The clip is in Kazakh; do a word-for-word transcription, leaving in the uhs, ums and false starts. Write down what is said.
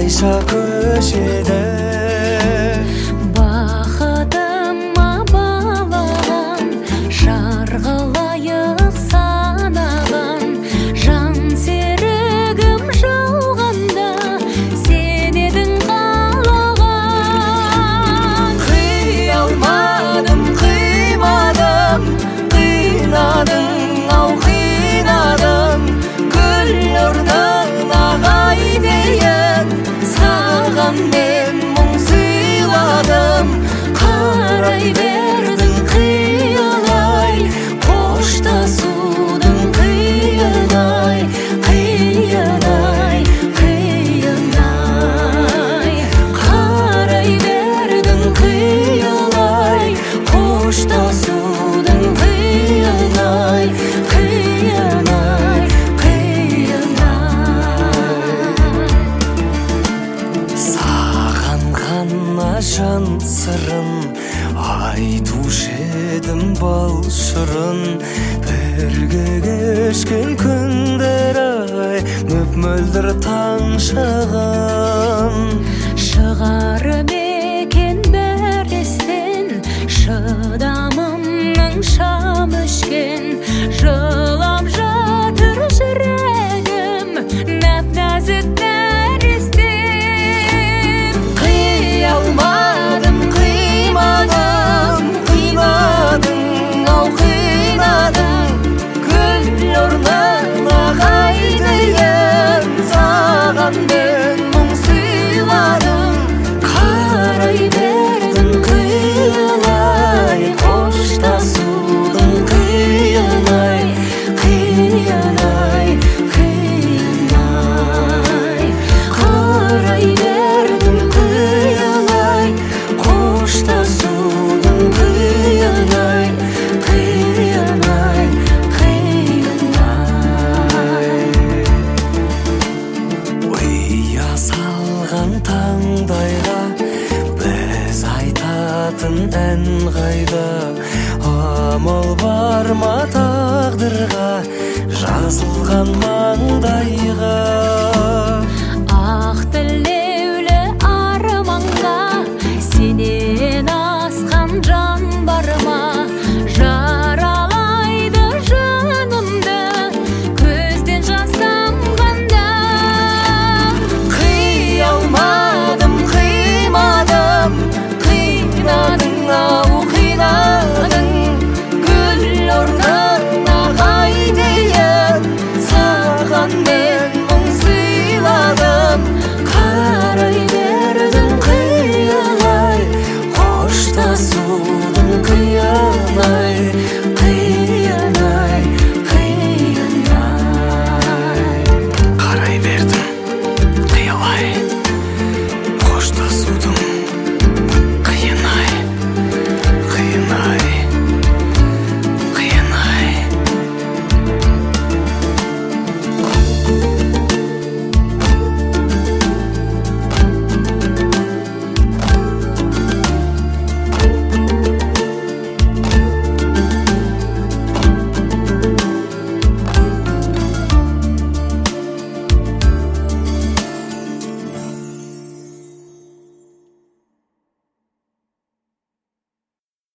қайша көшеді. Бақытыма балаған, жарғылайық санаған, жан серігім жауғанда сен едің қалаған. Қия алмадым, қимадым, қинадың ау қинадың, гүл орнына ағай дейін саған мен мұң сыйладым. Қарай бердің қиялай, қоштасудың қиынай, қиынай, қиынай. Қарай бердің қиялай, қоштасудың қиынай, қиынай, қиынай. Саған ғана жан сырын айтушы едім бал шырын. Бірге кешкен күндер ай мөп-мөлдір таң шығын. Шығар мекен бәр естен, шыдамымның шам өшкен. Жылап жатыр жүрегім, нәп-нәзік нәрестем. Қия алмадым, қимадым, қинадың ау қинадың, гүл орнына ағай дейін саған мен мұң сыйладым. Қарай бердің қиялай, қоштасудың қиынай, қиынай, қиынай. Қарай бердің қиялай, қоштасудың қиынай, қиынай, қиынай. Ұя салған таңдайға біз айтатын ән қайда? Амал бар ма тағдырға жазылған маңдайға?